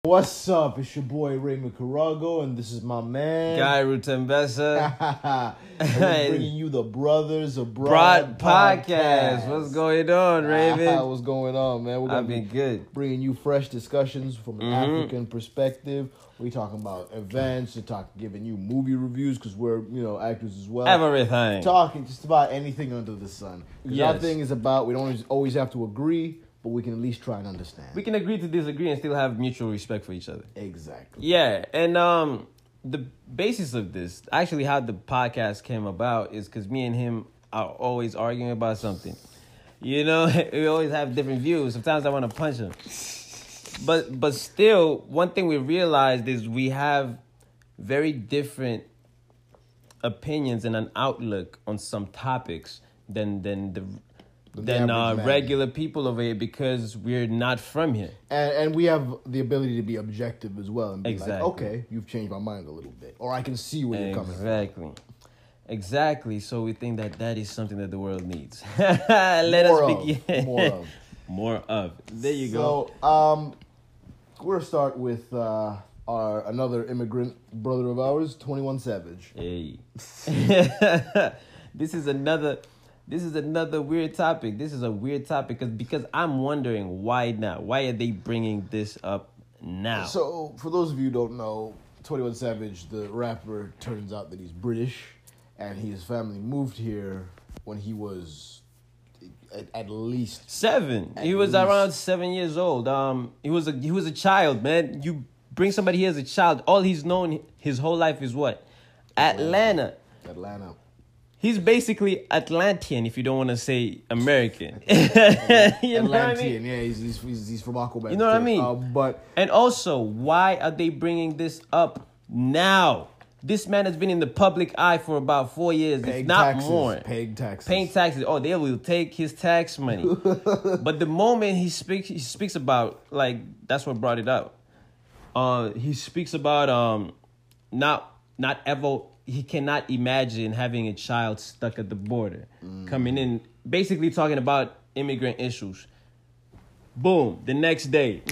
What's up? It's your boy Raymond Carago, and this is my man Guy Rutembesa. And we're bringing you the Brothers Abroad Abroad podcast. What's going on, Raven? What's going on, man? I've been good. Bringing you fresh discussions from an African perspective. We're talking about events. We're giving you movie reviews because we're actors as well. Everything. Talking just about anything under the sun. Because Yes. our thing is about we don't always have to agree, but we can at least try and understand. We can agree to disagree and still have mutual respect for each other. Exactly. Yeah, and the basis of this, actually how the podcast came about is because me and him are always arguing about something. You know, we always have different views. Sometimes I want to punch him. But still, one thing we realized is we have very different opinions and an outlook on some topics than regular people over here because we're not from here. And we have the ability to be objective as well and be Exactly. like, okay, you've changed my mind a little bit. Or I can see where you're coming from. Exactly. So we think that is something that the world needs. Let us begin. More of. There you go. So, we're going to start with another immigrant brother of ours, 21 Savage. Hey. This is another weird topic. This is a weird topic because I'm wondering why now. Why are they bringing this up now? So, for those of you who don't know, 21 Savage, the rapper, turns out that he's British, and his family moved here when he was at least 7. He was around 7 years old. He was a child, man. You bring somebody here as a child. All he's known his whole life is what? Atlanta. He's basically Atlantean, if you don't want to say American. You know Atlantean, what I mean? yeah, he's from Aquaman. You know what I mean? And also, why are they bringing this up now? This man has been in the public eye for about 4 years, if not more. Paying taxes. Paying taxes. Oh, they will take his tax money. But the moment he speaks about, like, that's what brought it up. He speaks about not ever. He cannot imagine having a child stuck at the border, coming in, basically talking about immigrant issues. Boom, the next day,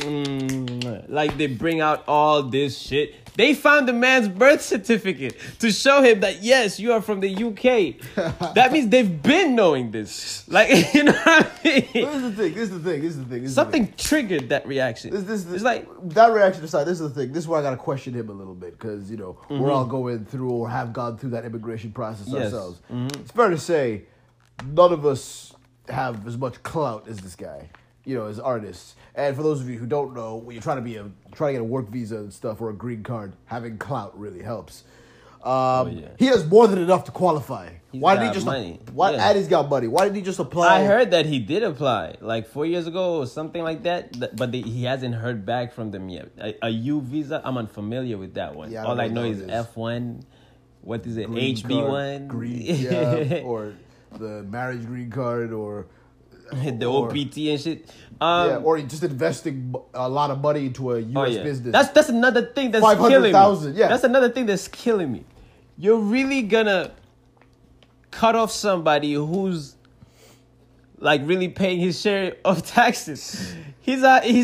like they bring out all this shit. They found the man's birth certificate to show him that, yes, you are from the UK. That means they've been knowing this. Like, you know what I mean? This is the thing. Something triggered that reaction. It's like that reaction aside. This is the thing. This is where I gotta question him a little bit because we're all going through or have gone through that immigration process ourselves. It's fair to say none of us have as much clout as this guy. As artists. And for those of you who don't know, when you're trying to get a work visa and stuff or a green card, having clout really helps. He has more than enough to qualify. Why did he just money? And he's got money. Why did he just apply? I heard that he did apply like 4 years ago or something like that, but he hasn't heard back from them yet. A U visa, I'm unfamiliar with that one. Yeah, all I know is F1. What is it? Green HB1? Green, or the marriage green card, or the OPT and shit. Or just investing a lot of money into a U.S. business. That's another thing that's killing me. 500,000, yeah. That's another thing that's killing me. You're really gonna cut off somebody who's like really paying his share of taxes. He's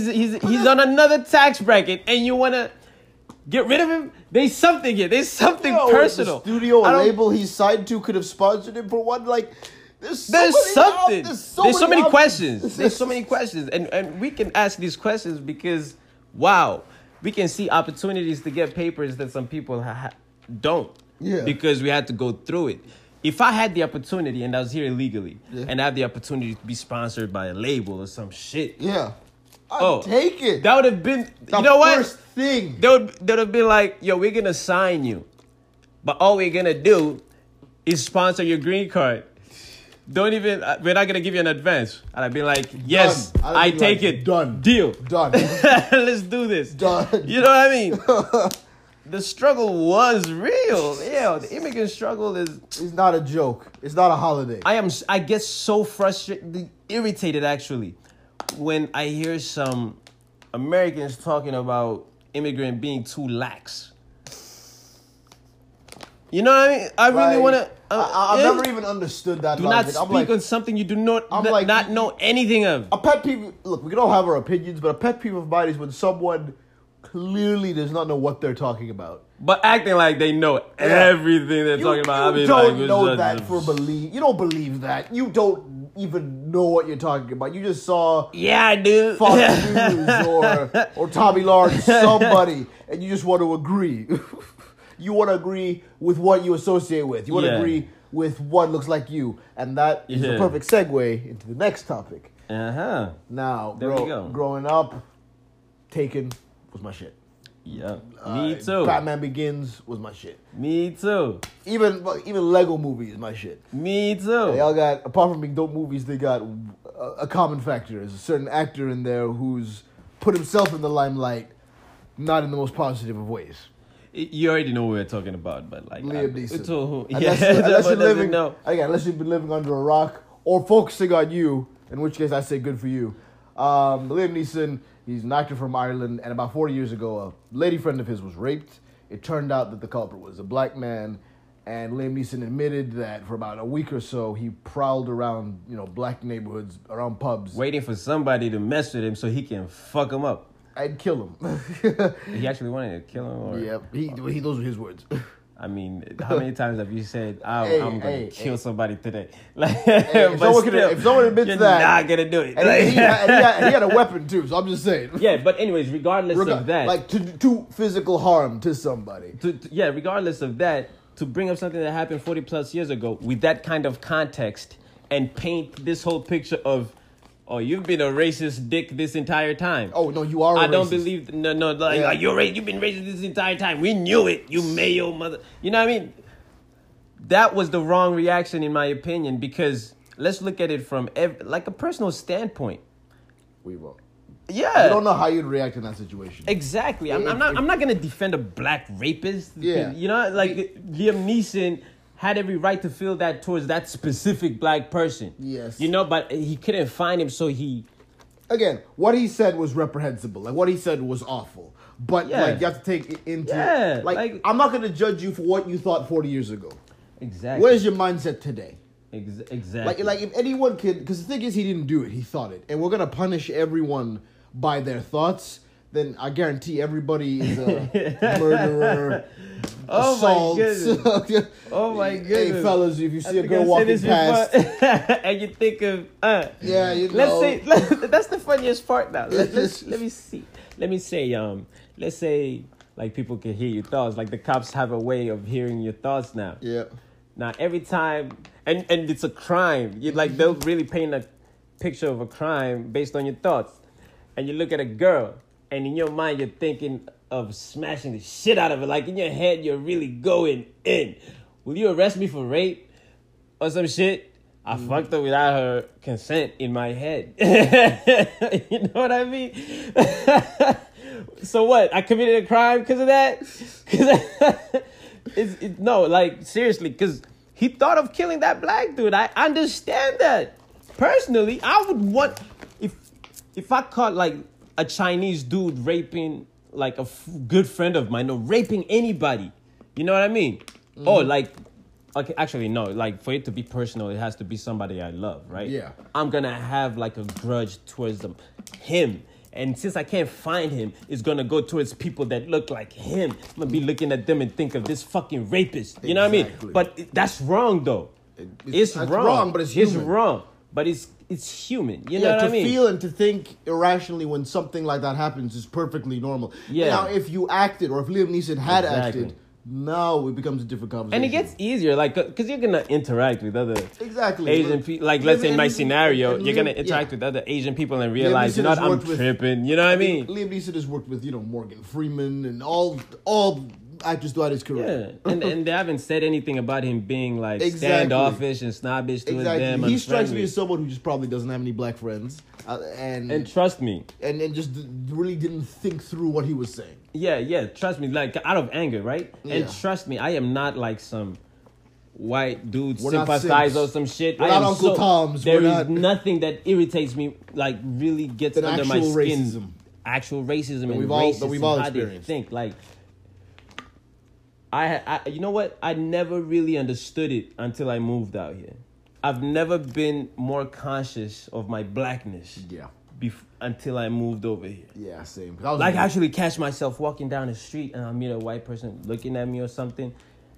on another tax bracket, and you wanna get rid of him? There's something here. There's something personal. The studio or label he's signed to could have sponsored him for one. Like, There's so many questions. There's so many questions. And we can ask these questions because, wow, we can see opportunities to get papers that some people don't. Yeah. Because we had to go through it. If I had the opportunity and I was here illegally and I have the opportunity to be sponsored by a label or some shit. Yeah. I'd take it. That would have been, the you know what? First thing. They would have been like, yo, we're going to sign you. But all we're going to do is sponsor your green card. We're not going to give you an advance. And I'd be like, yes, I take it. Done. Deal. Done. Let's do this. Done. You know what I mean? The struggle was real. Yeah, the immigrant struggle is... It's not a joke. It's not a holiday. I get so frustrated, irritated actually, when I hear some Americans talking about immigrant being too lax. You know what I mean? I really want to... I've never even understood that. Do not speak on something you do not know anything of. A pet peeve... Look, we can all have our opinions, but a pet peeve of mine is when someone clearly does not know what they're talking about. But acting like they know everything they're talking about. You don't know that for believe. You don't believe that. You don't even know what you're talking about. You just saw I do. Fox News or Tommy Lawrence, somebody, and you just want to agree. You want to agree with what you associate with. You want to agree with what looks like you. And that is the perfect segue into the next topic. Uh-huh. Now, go. Growing up, Taken was my shit. Yeah, me too. Batman Begins was my shit. Me too. Even Lego Movie is my shit. Me too. They all got, apart from being dope movies, they got a common factor. There's a certain actor in there who's put himself in the limelight, not in the most positive of ways. You already know what we're talking about, but like Liam Neeson. Unless you've been living under a rock or focusing on you, in which case I say good for you. Liam Neeson, he's an actor from Ireland, and about 40 years ago, a lady friend of his was raped. It turned out that the culprit was a black man, and Liam Neeson admitted that for about a week or so, he prowled around, black neighborhoods, around pubs. Waiting for somebody to mess with him so he can fuck him up. I'd kill him. He actually wanted to kill him? Or? Yeah, those were his words. I mean, how many times have you said, I'm going to kill somebody today? If someone admits you're that... You're not going to do it. And he had a weapon, too, so I'm just saying. Yeah, but anyways, regardless of that... Like, to physical harm to somebody. Regardless of that, to bring up something that happened 40 plus years ago with that kind of context and paint this whole picture of... Oh, you've been a racist dick this entire time. Oh, no, you are a racist. I don't believe... No, you've been racist this entire time. We knew it, you Mayo mother... You know what I mean? That was the wrong reaction, in my opinion, because let's look at it from like a personal standpoint. We will. Yeah. I don't know how you'd react in that situation. Exactly. I'm not going to defend a black rapist. Yeah. You know, like Liam Neeson... had every right to feel that towards that specific black person. Yes. But he couldn't find him, so he... Again, what he said was reprehensible. Like, what he said was awful. But, you have to take it into... Yeah. I'm not going to judge you for what you thought 40 years ago. Exactly. What is your mindset today? Exactly. Like if anyone could... Because the thing is, he didn't do it. He thought it. And we're going to punish everyone by their thoughts. Then I guarantee everybody is a murderer, assault. Oh my goodness. Hey fellas, if you see a girl walking past and you think of let's say that's the funniest part now. Let me see. Let me say let's say like people can hear your thoughts. Like the cops have a way of hearing your thoughts now. Yeah. Now every time and it's a crime. They'll really paint a picture of a crime based on your thoughts. And you look at a girl and in your mind, you're thinking of smashing the shit out of it. Like, in your head, you're really going in. Will you arrest me for rape or some shit? I fucked her without her consent in my head. You know what I mean? So what? I committed a crime because of that? Seriously, because he thought of killing that black dude. I understand that. Personally, I would want... If I caught, like... a Chinese dude raping like a good friend of mine or raping anybody. You know what I mean? Mm-hmm. Or okay, actually, no. Like for it to be personal, it has to be somebody I love, right? Yeah. I'm going to have like a grudge towards him. And since I can't find him, it's going to go towards people that look like him. I'm going to be looking at them and think of this fucking rapist. You know what I mean? But that's wrong though. It's wrong. But it's human. It's wrong. But it's human. You know what I mean? To feel and to think irrationally when something like that happens is perfectly normal. Yeah. Now, if you acted or if Liam Neeson had acted, now it becomes a different conversation. And it gets easier, like, because you're going to interact with other Asian people. Like, let's say in my scenario, you're going to interact with other Asian people and realize, I'm tripping. You know what I mean? Liam Neeson has worked with, Morgan Freeman and all actors throughout his career. Yeah, and they haven't said anything about him being like standoffish and snobbish towards them. He strikes me as someone who just probably doesn't have any black friends, and trust me, and just really didn't think through what he was saying. Yeah, trust me, like out of anger, right? Yeah. And trust me, I am not like some white dude sympathizer or some shit. We're not Uncle Tom's. There is nothing that irritates me, like really gets under my skin. Racism. Actual racism and we've all how they think, like. You know what? I never really understood it until I moved out here. I've never been more conscious of my blackness until I moved over here. Yeah, same. Like, I actually catch myself walking down the street and I meet a white person looking at me or something.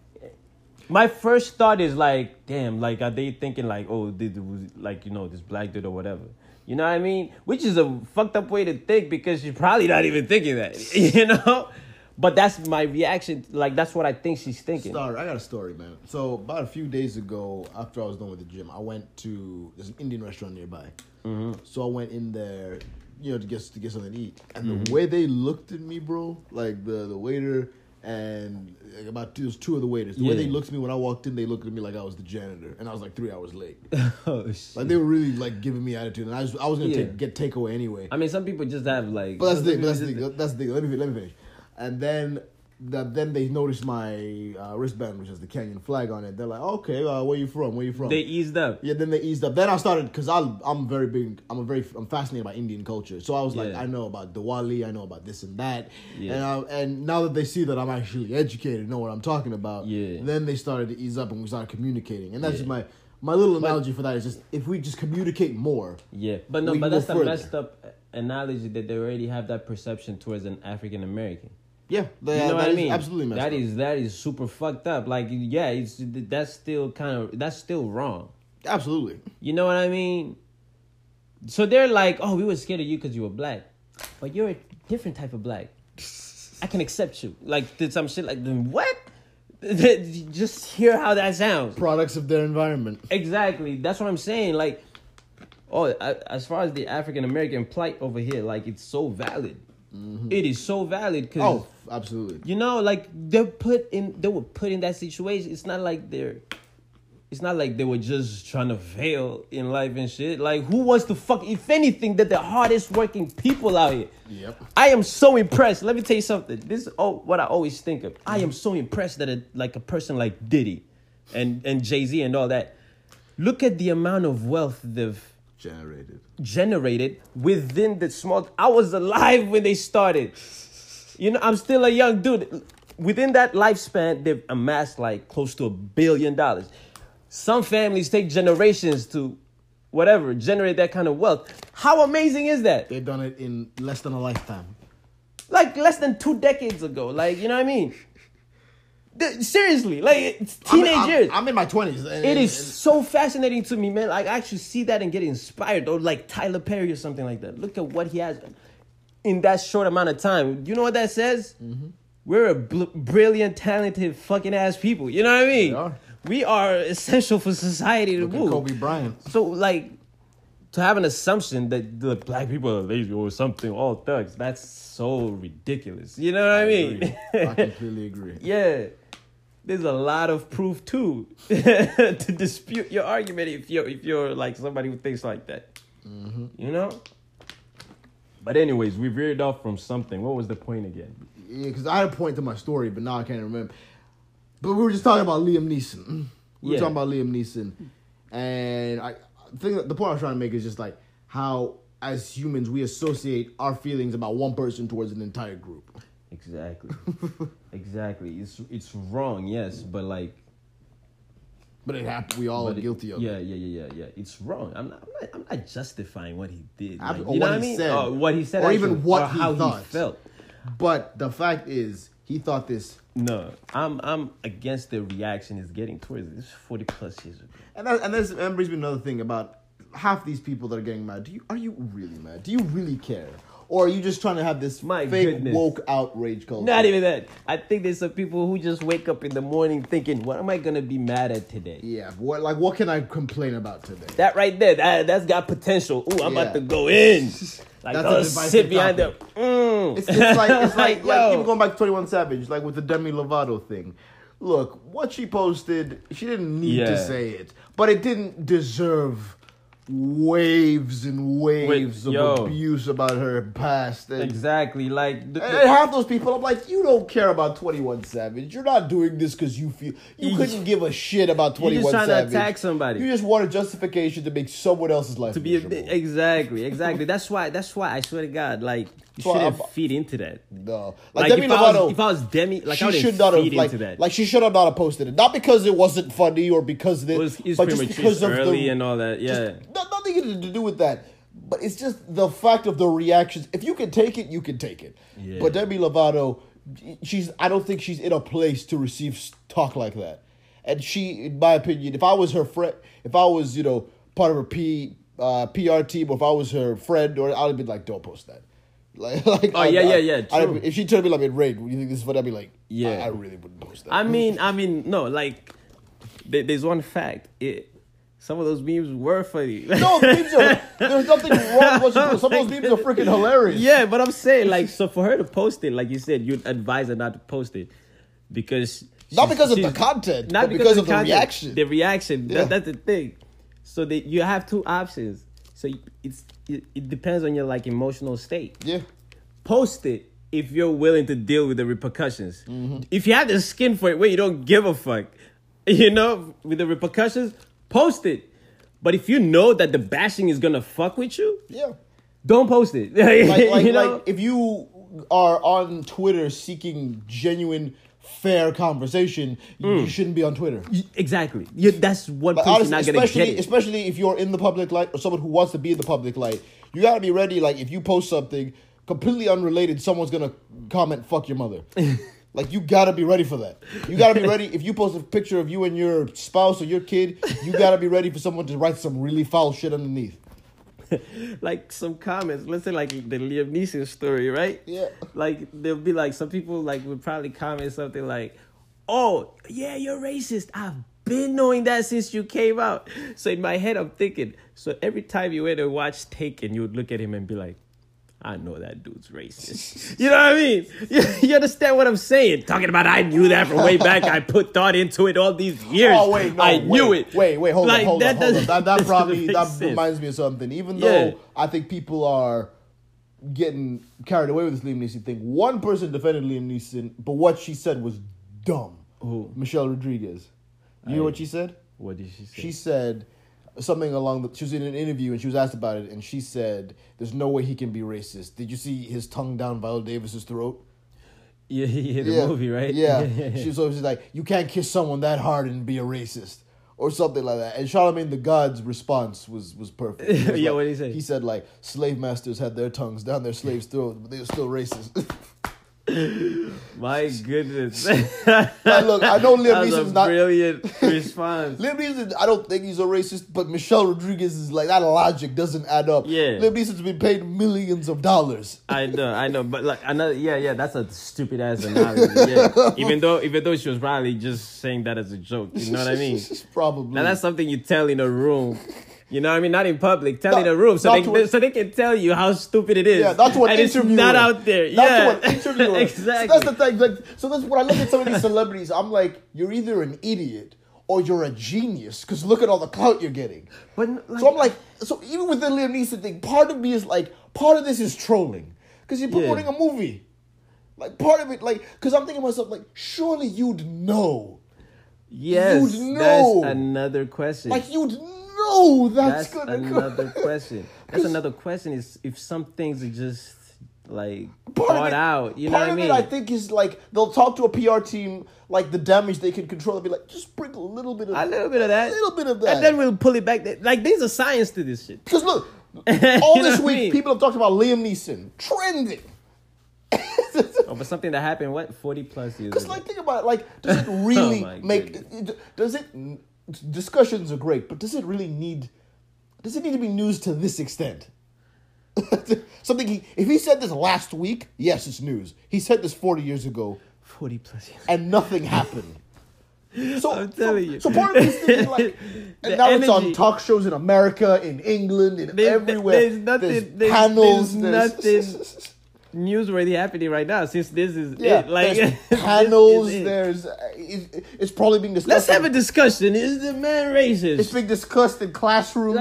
My first thought is like, damn, like, are they thinking like, oh, like, you know, this black dude or whatever? You know what I mean? Which is a fucked up way to think because she's probably not even thinking that, you know? But that's my reaction. Like, that's what I think she's thinking. I got a story, man. So about a few days ago, after I was done with the gym, I went to there's an Indian restaurant nearby. Mm-hmm. So I went in there, you know, to get something to eat. And the way they looked at me, bro, like the waiter and there's two of the waiters. The way they looked at me when I walked in, they looked at me like I was the janitor, and I was like 3 hours late. Oh shit! Like, they were really like giving me attitude, and I was gonna get takeaway anyway. I mean, some people just have like. But that's the thing. Let me finish. And then they noticed my wristband, which has the Kenyan flag on it. They're like, okay, where you from? They eased up. Yeah, then they eased up. Then I started, because I'm very big. I'm fascinated by Indian culture. So I was like, I know about Diwali, I know about this and that. Yeah. And now that they see that I'm actually educated, know what I'm talking about. Yeah. Then they started to ease up and we started communicating. And that's just my little analogy for that is just if we just communicate more. Yeah, but that's the messed up analogy that they already have that perception towards an African American. Yeah, you know what I mean? Absolutely messed up. That is super fucked up. Like, yeah, that's still wrong. Absolutely. You know what I mean? So they're like, oh, we were scared of you because you were black, but you're a different type of black. I can accept you. Like, did some shit like, what? Just hear how that sounds. Products of their environment. Exactly. That's what I'm saying. Like, as far as the African American plight over here, like, it's so valid. Mm-hmm. It is so valid because absolutely. You know, like they were put in that situation. It's not like they were just trying to fail in life and shit. Like, who wants to fuck? If anything, they're the hardest working people out here. Yep. I am so impressed. Let me tell you something. This is what I always think of. I am so impressed that a person like Diddy and Jay-Z and all that. Look at the amount of wealth they've generated within the small. I was alive when they started. You know, I'm still a young dude. Within that lifespan, they've amassed like close to $1 billion. Some families take generations to generate that kind of wealth. How amazing is that? They've done it in less than a lifetime. Like less than 2 decades ago. Like, you know what I mean? Seriously, like, it's teenage years. I'm in my 20s. It is so fascinating to me, man. Like, I actually see that and get inspired. Or like Tyler Perry or something like that. Look at what he has in that short amount of time. You know what that says? Mm-hmm. We're a brilliant, talented, fucking ass people. You know what I mean? We are essential for society to move. Kobe Bryant. So, like, to have an assumption that the black people are lazy or something, all thugs, that's so ridiculous. You know what I mean? I completely agree. Yeah. There's a lot of proof too to dispute your argument if you're like somebody who thinks like that. Mm-hmm. You know? But anyways, we veered off from something. What was the point again? Yeah, because I had a point to my story, but now I can't remember. But we were just talking about Liam Neeson. We were talking about Liam Neeson. And I think the point I was trying to make is just like how, as humans, we associate our feelings about one person towards an entire group. Exactly. Exactly. It's wrong, yes, but like. But it happened. We all are guilty of it. Yeah. It's wrong. I'm not justifying what he did. Like, you know what I mean? What he said, or even what he how thought. He felt. But the fact is, he thought this. No, I'm against the reaction he's getting towards this 40+ years ago. And there's brings me another thing about half these people that are getting mad. Are you really mad? Do you really care? Or are you just trying to have this woke outrage culture? Not even that. I think there's some people who just wake up in the morning thinking, what am I going to be mad at today? Yeah, what can I complain about today? That right there, that's got potential. Ooh, I'm about to go in. Like, sit behind them. It's like even going back to 21 Savage, like with the Demi Lovato thing. Look, what she posted, she didn't need to say it. But it didn't deserve waves and waves of abuse about her past. And exactly. Like, and half those people, I'm like, you don't care about 21 Savage. You're not doing this because you feel you couldn't give a shit about 21 Savage. You're just trying to attack somebody. You just want a justification to make someone else's life miserable. Exactly. That's why I swear to God, like, you shouldn't feed into that. No. Like Demi Lovato, if I was Demi, like, I wouldn't feed into that. Like, she should have not have posted it. Not because it wasn't funny or because it was just because of early and all that. Yeah. Nothing to do with that. But it's just the fact of the reactions. If you can take it, you can take it. Yeah. But Demi Lovato, I don't think she's in a place to receive talk like that. And she, in my opinion, if I was her friend, if I was, part of her PR team, or if I was her friend, or I'd have been like, don't post that. True. If she told me like, Ray, you think this is funny? I'd be like, yeah, I really wouldn't post that. I mean, no, like, there's one fact. Some of those memes were funny. No, there's nothing wrong with what some of those memes are freaking hilarious. Yeah, but I'm saying, like, so for her to post it, like you said, you'd advise her not to post it because not because of the content, but because of the reaction. The reaction, that's the thing. So you have two options. So it depends on your like emotional state. Yeah. Post it if you're willing to deal with the repercussions. Mm-hmm. If you have the skin for it, where you don't give a fuck, with the repercussions, post it. But if you know that the bashing is gonna fuck with you, don't post it. Like if you are on Twitter seeking genuine, fair conversation, you shouldn't be on Twitter. Exactly. That's one place you're not gonna get it. Especially if you're in the public light or someone who wants to be in the public light, you gotta be ready. Like if you post something completely unrelated, someone's gonna comment "fuck your mother." Like, you gotta be ready for that. You gotta be ready. If you post a picture of you and your spouse or your kid, you gotta be ready for someone to write some really foul shit underneath. Like some comments, let's say like the Liam Neeson story, right? Yeah. Like there'll be like some people like would probably comment something like, "Oh yeah, you're racist. I've been knowing that since you came out." So in my head, I'm thinking, so every time you went to watch Taken, you would look at him and be like, I know that dude's racist. You know what I mean? You understand what I'm saying? Talking about I knew that from way back. I put thought into it all these years. Oh, wait, no, I knew it. Wait, hold on. That sense. reminds me of something. Even though I think people are getting carried away with this Liam Neeson thing, one person defended Liam Neeson, but what she said was dumb. Who? Michelle Rodriguez. You know what she said? What did she say? She said something she was in an interview and she was asked about it, and she said, "There's no way he can be racist. Did you see his tongue down Viola Davis's throat?" Yeah, the movie, right? Yeah. She's like, "You can't kiss someone that hard and be a racist," or something like that. And Charlemagne the God's response was perfect. Yeah, what did he say? He said like, slave masters had their tongues down their slaves' throats, but they were still racist. My goodness. Look, I know Liam Neeson's not brilliant response. Liam Neeson, I don't think he's a racist, but Michelle Rodriguez is like, that logic doesn't add up. Yeah. Liam Neeson's been paid millions of dollars. I know, but like another, that's a stupid ass analogy. Yeah. Even though she was probably just saying that as a joke, you know what I mean? Probably. Now that's something you tell in a room. You know what I mean? Not in public. Tell in a room so they can tell you how stupid it is. Yeah, that's what and interviewer. It's not out there. That's what interviewer. Exactly. So that's the thing. Like, so that's when I look at some of these celebrities, I'm like, you're either an idiot or you're a genius because look at all the clout you're getting. But like, so I'm like, so even with the Liam Neeson thing, part of me is like, part of this is trolling because you're promoting a movie. Like part of it, like, because I'm thinking to myself, like, surely you'd know. Yes, you'd know. That's another question. Like you'd know that's gonna another question. That's another question. Is if some things are just like thought out. You know what I mean? Part of it, I think, is like they'll talk to a PR team, like the damage they can control. They'll be like, just bring a little bit of that. A little bit of that, and then we'll pull it back. Like there's a science to this shit. Because look, all this week people have talked about Liam Neeson trending. But something that happened 40 plus years ago. Because like think about it, like does it really discussions are great, but does it need to be news to this extent? Something if he said this last week, yes, it's news. He said this 40 years ago. 40 plus years. And nothing happened. So I'm telling you. So part of me is thinking like, and now it's on talk shows in America, in England, everywhere. There's panels. There's nothing newsworthy happening right now since this is it. Like there's panels. It's probably being discussed. Let's have a discussion. Is the man racist? It's being discussed in classrooms.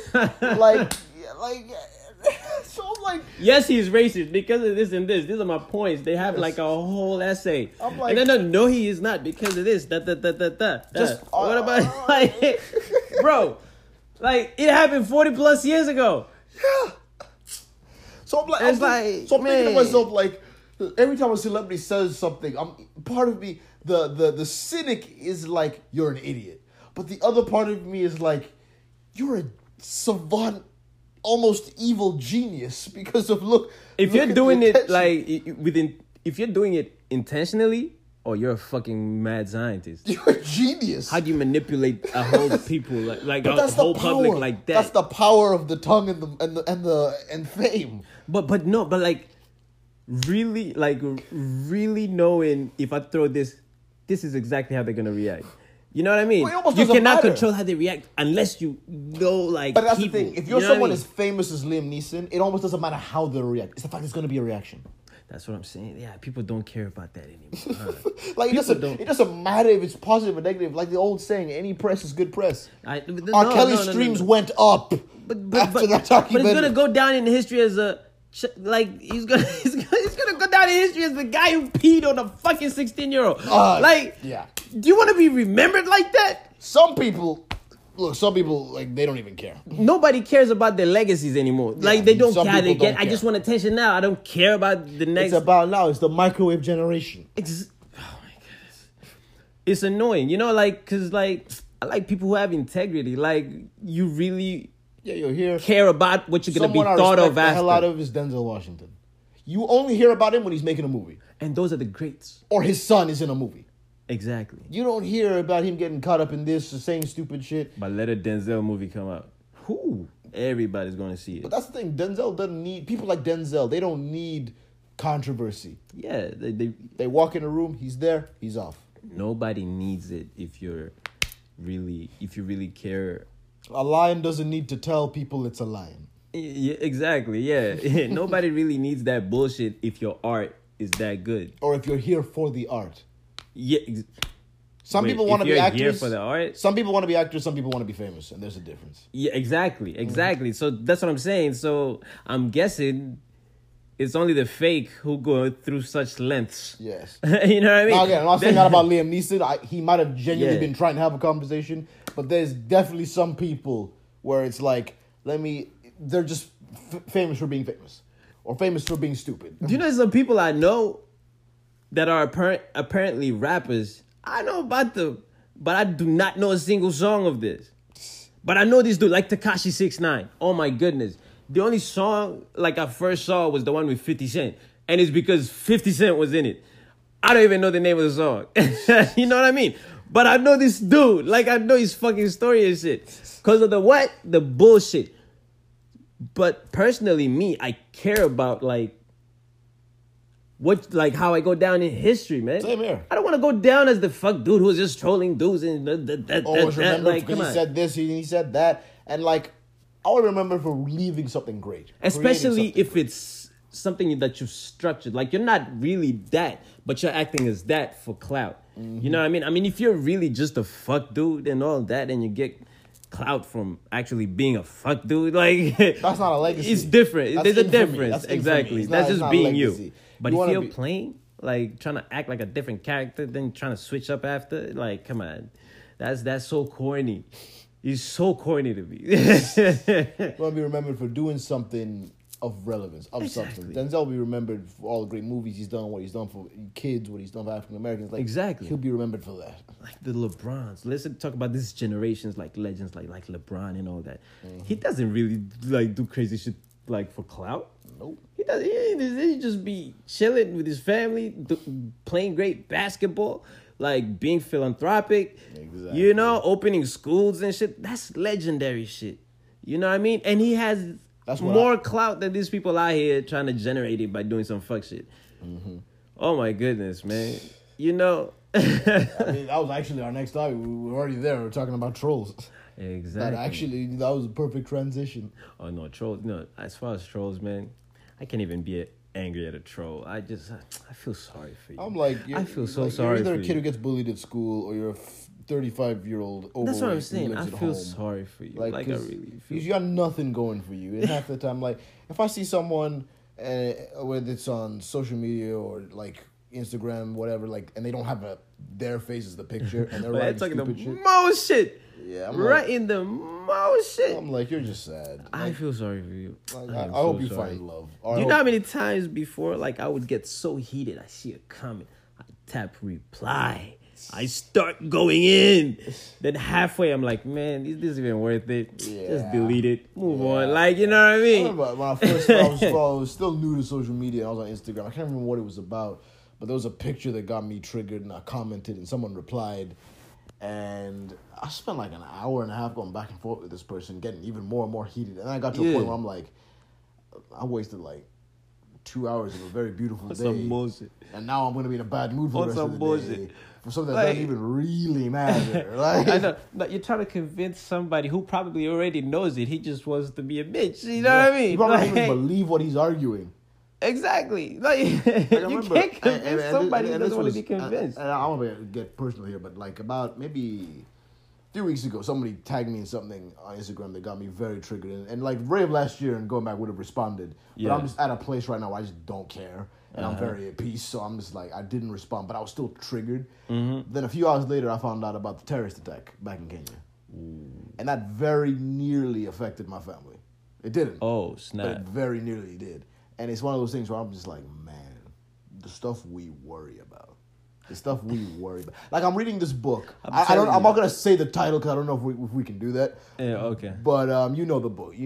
So I'm like, yes, he's racist because of this and this. These are my points. They have like a whole essay. I'm like, and then no, he is not because of this. What about like, bro? Like it happened 40 plus years ago. Yeah. So I'm like, I'm thinking to myself like, every time a celebrity says something, part of me, the cynic is like, you're an idiot, but the other part of me is like, you're a savant almost evil genius because of look. If you're doing it like if you're doing it intentionally, you're a fucking mad scientist. You're a genius. How do you manipulate a whole people like a whole public like that? That's the power of the tongue and fame. But like really knowing if I throw this is exactly how they're gonna react. You know what I mean? Well, you cannot matter. control how they react unless you know, like. But that's people. the thing. If you're someone as famous as Liam Neeson, it almost doesn't matter how they react. It's the fact there's going to be a reaction. That's what I'm saying. Yeah, people don't care about that anymore. Like it doesn't matter if it's positive or negative. Like the old saying, any press is good press. Kelly's streams went up after that documentary. But it's going to go down in history as a. Like he's gonna go down in history as the guy who peed on a fucking 16-year-old. Do you want to be remembered like that? Some people like they don't even care. Nobody cares about their legacies anymore. Like they don't care. I just want attention now. I don't care about the next. It's about now. It's the microwave generation. Oh my goodness, it's annoying. You know, like because like I like people who have integrity. Like you really. Yeah, you're here. Care about what you're going to be thought of after. The hell out of is Denzel Washington. You only hear about him when he's making a movie. And those are the greats. Or his son is in a movie. Exactly. You don't hear about him getting caught up in this or saying stupid shit. But let a Denzel movie come out. Everybody's going to see it. But that's the thing. Denzel doesn't need... People like Denzel, they don't need controversy. Yeah. They walk in a room, he's there, he's off. Nobody needs it if you really care... A lion doesn't need to tell people it's a lion. Yeah, exactly, yeah. Nobody really needs that bullshit if your art is that good. Or if you're here for the art. Yeah. Some people want to be actors. Here for the art? Some people want to be actors, some people want to be famous, and there's a difference. Yeah, exactly. Mm-hmm. So that's what I'm saying. So I'm guessing it's only the fake who go through such lengths. Yes. You know what I mean? Now again, I'm not saying that about Liam Neeson. He might have genuinely been trying to have a conversation, but there's definitely some people where it's like, they're just famous for being famous. Or famous for being stupid. Do you know some people I know that are apparently rappers? I know about them, but I do not know a single song of this. But I know this dude, like Tekashi 6ix9ine. Oh my goodness. The only song like I first saw was the one with 50 Cent. And it's because 50 Cent was in it. I don't even know the name of the song. You know what I mean? But I know this dude. Like I know his fucking story and shit. Because of the what? The bullshit. But personally, me, I care about how I go down in history, man. Same here. I don't want to go down as the fuck dude who was just trolling dudes and remember because he said this, he said that. And I would remember for leaving something great. Especially if it's something that you've structured. Like, you're not really that, but you're acting as that for clout. Mm-hmm. You know what I mean? I mean, if you're really just a fuck dude and all that, and you get clout from actually being a fuck dude, that's not a legacy. It's different. There's a difference. That's exactly. That's just being you. But if you're playing, trying to act like a different character, then trying to switch up after, come on. That's so corny. He's so corny to me. You want to be remembered for doing something of relevance, of substance. Denzel will be remembered for all the great movies he's done, what he's done for kids, what he's done for African Americans. Exactly. He'll be remembered for that. Like the LeBrons. Let's talk about this generation's legends like LeBron and all that. Mm-hmm. He doesn't really do crazy shit for clout. Nope. He doesn't. He just be chilling with his family, playing great basketball. Being philanthropic, exactly. Opening schools and shit. That's legendary shit. You know what I mean? And he has more clout than these people out here trying to generate it by doing some fuck shit. Mm-hmm. Oh my goodness, man. I mean, that was actually our next topic. We were already there. We were talking about trolls. Exactly. That was a perfect transition. Oh no, trolls. No, as far as trolls, man, I can't even be angry at a troll. I feel sorry for you. I feel so sorry for you. You're either a kid who gets bullied at school or you're a 35-year-old overweight. That's what I'm saying. I feel sorry for you. I really feel. You got nothing going for you. And half the time, if I see someone, whether it's on social media or Instagram, whatever, and they don't have their face as the picture, and they're writing stupid shit. Most shit. Yeah, I'm in the most shit. I'm you're just sad. I feel sorry for you. I hope you find love. Do you know how many times before, I would get so heated, I see a comment. I tap reply. I start going in. Then halfway, I'm like, man, is this even worth it? Just delete it. Move on. Like, you know what I mean? I remember when I was still new to social media. I was on Instagram. I can't remember what it was about, but there was a picture that got me triggered, and I commented, and someone replied. And I spent like an hour and a half going back and forth with this person, getting even more and more heated. And I got to a point where I'm like, I wasted like 2 hours of a very beautiful day. Some bullshit. And now I'm going to be in a bad mood for the rest of the day. For something that Like, doesn't even really matter. Like, I know. Like, you're trying to convince somebody who probably already knows it. He just wants to be a bitch. You know what I mean? You probably don't even believe what he's arguing. Exactly. Like you can't convince somebody who doesn't want to be convinced. And I don't want to get personal here, but like about maybe 3 weeks ago, somebody tagged me in something on Instagram that got me very triggered. And like Rave last year and going back would have responded. But I'm just at a place right now where I just don't care. And I'm very at peace. So I'm just like, I didn't respond, but I was still triggered. Mm-hmm. Then a few hours later, I found out about the terrorist attack back in Kenya. Ooh. And that very nearly affected my family. It didn't. Oh, snap. But it very nearly did. And it's one of those things where I'm just like, man, the stuff we worry about. The stuff we worry about. Like, I'm reading this book. I'm not going to say the title because I don't know if we can do that. Yeah, okay. But you know the book.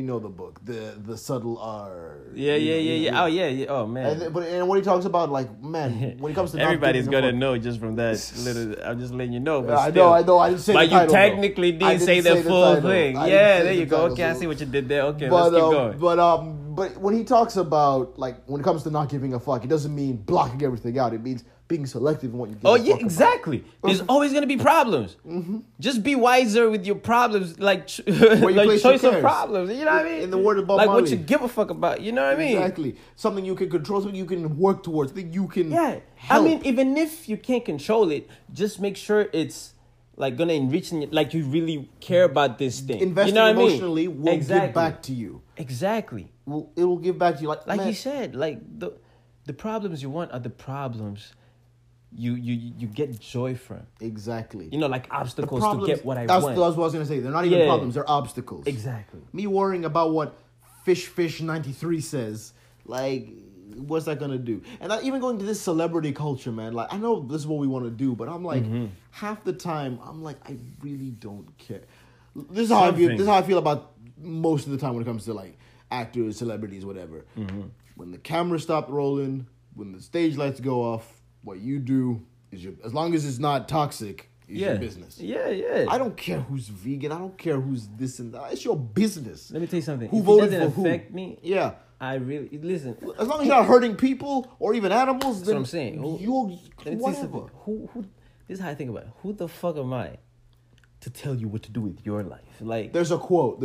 The subtle R. Yeah. Oh, yeah. Oh, man. And what he talks about, like, man, when it comes to everybody's going to know just from that little. I'm just letting you know. But I know. I didn't say the title. But you technically didn't say the full thing. Yeah, there you go. Okay, I see what you did there. Okay, let's keep going. But when he talks about, like, when it comes to not giving a fuck, it doesn't mean blocking everything out. It means being selective in what you give a fuck about. Exactly. There's always going to be problems. Mm-hmm. Just be wiser with your problems, like choice of problems. You know what I mean? In the word of Bob Like Marley. what you give a fuck about. You know what I mean? Exactly. Something you can control, something you can work towards, something you can help. I mean, even if you can't control it, just make sure it's like gonna enrich you, like you really care about this thing. Investing emotionally will give back to you. Exactly. It will give back to you. Like man, you said, like the problems you want are the problems you get joy from. Exactly. You know, like obstacles to get what I want. That's what I was gonna say. They're not even problems. They're obstacles. Exactly. Me worrying about what Fish 93 says, like, what's that gonna do? And even going to this celebrity culture, man. Like, I know this is what we want to do, but I'm like, half the time, I'm like, I really don't care. This is how I feel. This is how I feel about most of the time when it comes to like actors, celebrities, whatever. Mm-hmm. When the camera stopped rolling, when the stage lights go off, what you do is as long as it's not toxic, is your business. Yeah. I don't care who's vegan. I don't care who's this and that. It's your business. Let me tell you something. Who if voted it doesn't for affect who? me, yeah. I really listen. As long as you're not hurting people or even animals, that's then what I'm saying. You'll whatever. Who? This is how I think about it. Who the fuck am I to tell you what to do with your life? Like, there's a quote.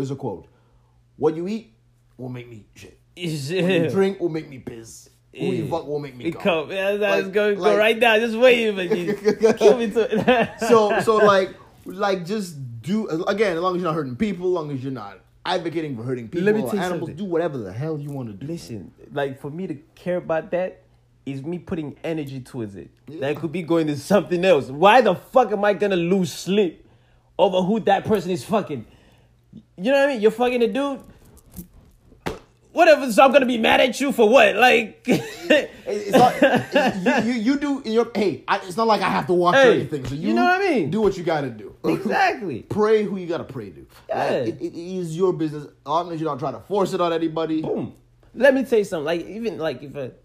What you eat will make me shit. What you drink will make me piss. Who you fuck will make me come. Let's go right now. Just wait, but you kill me to it. so like just do, again, as long as you're not hurting people, as long as you're not advocating for hurting people or animals, something. Do whatever the hell you want to do. Listen, like for me to care about that is me putting energy towards it. Yeah. That could be going to something else. Why the fuck am I gonna lose sleep over who that person is fucking? You know what I mean? You're fucking a dude. Whatever, so I'm gonna be mad at you for what? Like, it's not, you do in your it's not like I have to watch or anything. So you know what I mean? Do what you gotta do. Exactly. Pray who you gotta pray to. Yeah. Like, it is your business. As long as you're not trying to force it on anybody. Boom. Let me tell you something. Like, even like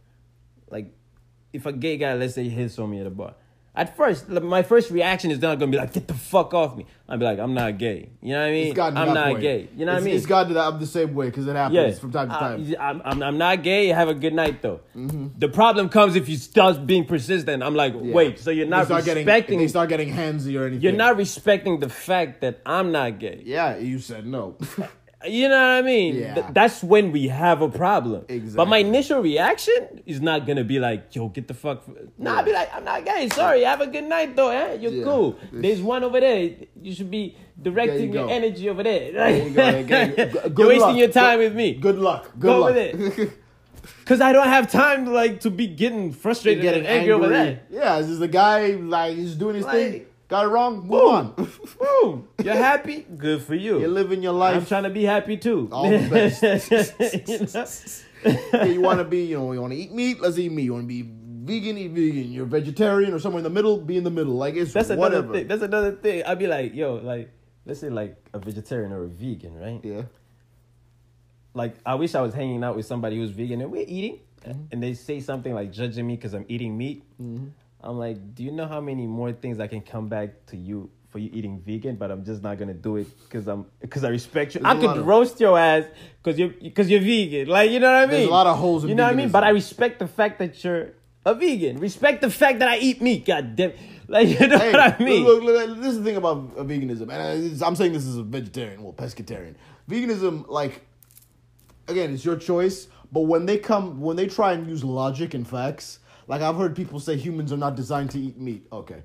if a gay guy, let's say, hits on me at a bar. At first, my first reaction is not going to be like, get the fuck off me. I'll be like, I'm not gay. You know what I mean? I'm not gay. You know what I mean? It's gotten to that. I'm the same way because it happens from time to time. I'm not gay. Have a good night, though. Mm-hmm. The problem comes if you start being persistent. I'm like, wait, so you're not respecting... They start getting handsy or anything. You're not respecting the fact that I'm not gay. Yeah, you said no. You know what I mean? Yeah. That's when we have a problem. Exactly. But my initial reaction is not going to be like, yo, get the fuck... Nah, I'll be like, I'm not gay. Sorry, have a good night, though. You're cool. There's one over there. You should be directing your energy over there. There you go. You're wasting your time with me. Good luck. Go over there. Because I don't have time to be getting frustrated and angry over that. Yeah, it's just the guy, like, he's doing his thing. Got it wrong? Move on. Boom. You're happy? Good for you. You're living your life. I'm trying to be happy too. All the best. You want to be, you want to eat meat? Let's eat meat. You want to be vegan, eat vegan. You're vegetarian or somewhere in the middle, be in the middle. Like, it's That's whatever. another thing. That's another thing. I'd be like, yo, like, let's say like a vegetarian or a vegan, right? Yeah. Like, I wish I was hanging out with somebody who's vegan and we're eating, and they say something like judging me because I'm eating meat. Mm-hmm. I'm like, do you know how many more things I can come back to you for you eating vegan? But I'm just not gonna do it because I respect you. I could roast your ass because you're vegan. Like, you know what I mean? There's a lot of holes in you know what I mean? veganism. But I respect the fact that you're a vegan. Respect the fact that I eat meat. God damn. Like, you know what I mean? Look, this is the thing about veganism, and I'm saying this as a vegetarian, well, pescatarian. Veganism, like, again, it's your choice. But when they try and use logic and facts, like I've heard people say humans are not designed to eat meat. Okay,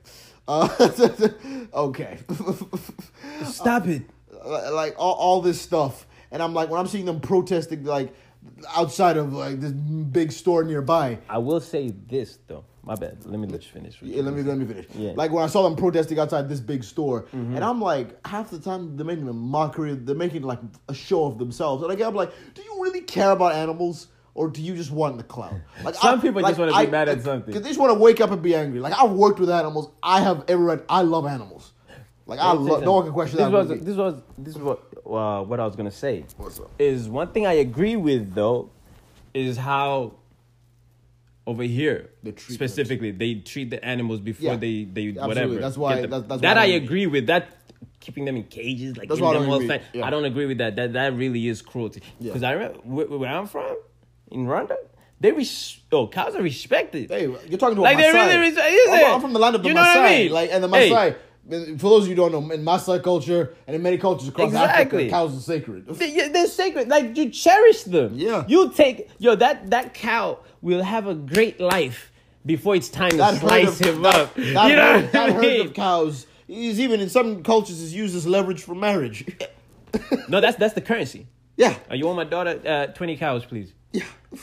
okay. Stop it. Like all this stuff, and I'm like, when I'm seeing them protesting, like outside of like this big store nearby. I will say this though. My bad. Let me let you finish. Yeah, let me finish. Yeah. Like when I saw them protesting outside this big store, and I'm like, half the time they're making a mockery. They're making like a show of themselves, and I'm like, do you really care about animals? Or do you just want the clout? Like some people just want to be mad at something. Because they just want to wake up and be angry. Like I've worked with animals. I have every right. I love animals. Like I love. No one can question that. This is what I was gonna say. What's up? Is one thing I agree with though, is how over here specifically they treat the animals before they whatever. That's why. That I agree with. That keeping them in cages like that's giving why them all that. Yeah. I don't agree with that. That really is cruelty. Because I remember where I'm from. In Rwanda, cows are respected. Hey, you're talking to like a Maasai. I'm from the land of the Maasai. I mean? Like, and the Maasai, for those of you who don't know, in Maasai culture and in many cultures across Africa, cows are sacred. They're sacred. Like, you cherish them. Yeah. You take, that cow will have a great life before it's time to slice him up. That herd of cows is even in some cultures is used as leverage for marriage. No, that's the currency. Yeah. You want my daughter 20 cows, please? Yeah.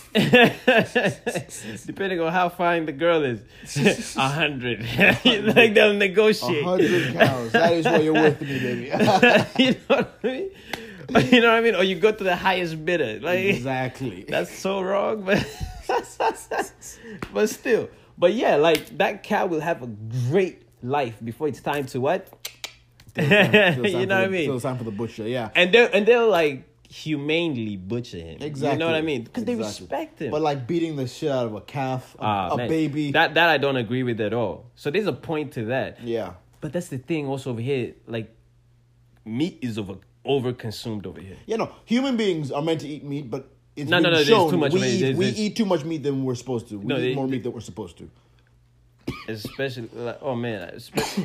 Depending on how fine the girl is, 100. Like they'll negotiate. 100 cows. That is what you're worth to me, baby. You know what I mean? You know what I mean? Or you go to the highest bidder. Like, exactly. That's so wrong, but still. But yeah, like that cow will have a great life before it's time to what? You know what I mean? Still time for the butcher, yeah. And they'll like humanely butcher him. Exactly. You know what I mean? Because they respect him. But like beating the shit out of a calf, a baby. That I don't agree with at all. So there's a point to that. Yeah. But that's the thing also over here. Like, meat is over consumed over here. Yeah, no. Human beings are meant to eat meat, but it's no, shown there's too much meat. We eat too much meat than we're supposed to. We eat more meat than we're supposed to. Especially, like, oh man,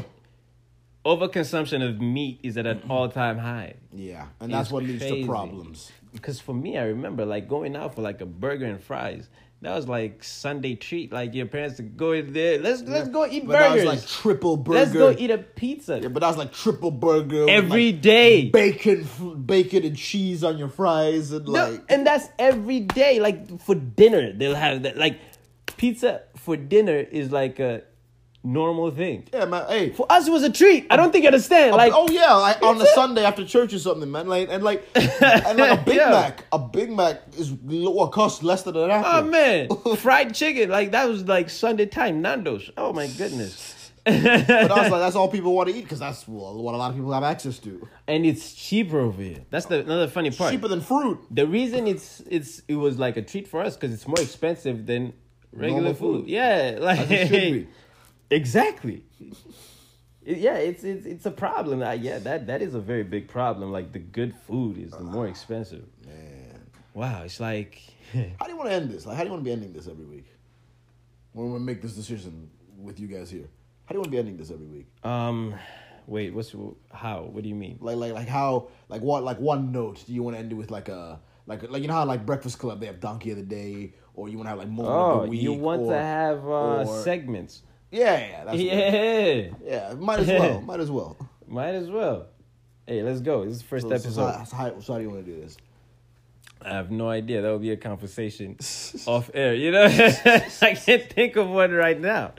overconsumption of meat is at an all-time high. Yeah, and that's what leads to problems. Because for me, I remember like going out for like a burger and fries. That was like Sunday treat. Like your parents would go in there. Let's go eat burgers. That was like triple burger. Let's go eat a pizza. Yeah, but that was like triple burger every like day. Bacon and cheese on your fries and like. And that's every day. Like for dinner, they'll have that. Like pizza for dinner is like a normal thing. Yeah, man. Hey, for us it was a treat. I don't think you understand. Like, oh yeah, like on a Sunday after church or something, man. Like and like a Big Mac. A Big Mac is what costs less than an apple. Oh man, fried chicken. Like that was like Sunday time Nando's. Oh my goodness. But I was like, that's all people want to eat because that's what a lot of people have access to. And it's cheaper over here. That's another funny part. Cheaper than fruit. The reason it was like a treat for us because it's more expensive than regular food. Yeah, like as it should be. Exactly. Yeah, it's a problem. Yeah, that is a very big problem. Like the good food is the more expensive. Man, wow, it's like. How do you want to end this? Like, how do you want to be ending this every week? When we make this decision with you guys here, how do you want to be ending this every week? Wait, how? What do you mean? Like how? Like what? Like one note? Do you want to end it with like a like you know how like Breakfast Club they have Donkey of the Day, or you want to have like Moment of the Week? You want to have segments. Yeah, that's yeah. Might as well. Hey, let's go. This is the first episode. So how do you want to do this? I have no idea. That would be a conversation off air. You know, I can't think of one right now.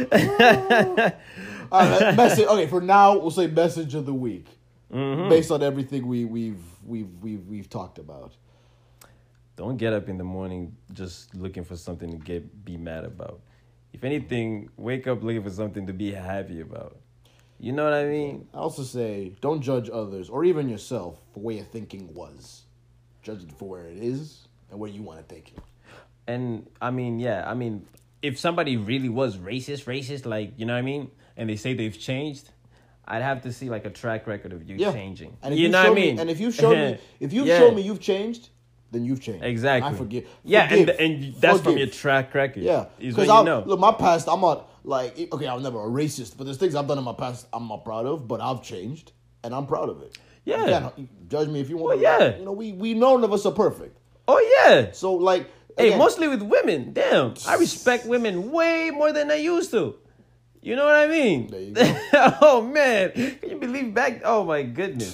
All right, message. Okay, for now we'll say message of the week, based on everything we've talked about. Don't get up in the morning just looking for something to be mad about. If anything, wake up looking for something to be happy about. You know what I mean? I also say, don't judge others or even yourself for where your thinking was. Judge it for where it is and where you want to take it. And I mean, if somebody really was racist, like, you know what I mean? And they say they've changed, I'd have to see like a track record of you changing. And if you know what I mean? And if you show me, shown me you've changed, then you've changed. Exactly. I forgive. Yeah, and that's from your track record. Yeah, because look, my past, I'm not like, okay, I'm never a racist, but there's things I've done in my past I'm not proud of, but I've changed and I'm proud of it. Yeah, you judge me if you want. Well, yeah, you know, we none of us are perfect. Oh yeah. So like, hey, mostly with women. Damn, I respect women way more than I used to. You know what I mean? There you go. Oh man, can you believe back? Oh my goodness.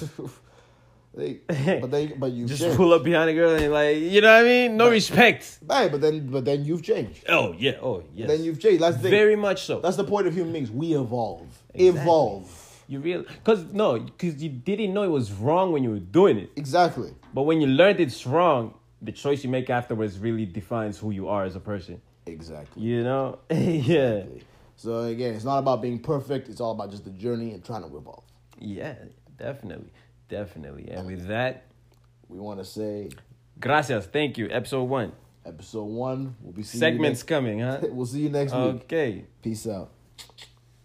But you just changed. Pull up behind a girl and like, you know what I mean? No respect. Hey, but then you've changed. Oh yeah. Oh yes. Then you've changed. That's the thing. Very much so. That's the point of human beings. We evolve. Exactly. Evolve. You because you didn't know it was wrong when you were doing it. Exactly. But when you learned it's wrong, the choice you make afterwards really defines who you are as a person. Exactly. You know? Yeah. Exactly. So again, it's not about being perfect. It's all about just the journey and trying to evolve. Yeah, definitely. And with that, we want to say gracias. Thank you. Episode 1. Episode 1. We'll be seeing segments coming, huh? We'll see you next week. Okay. Peace out.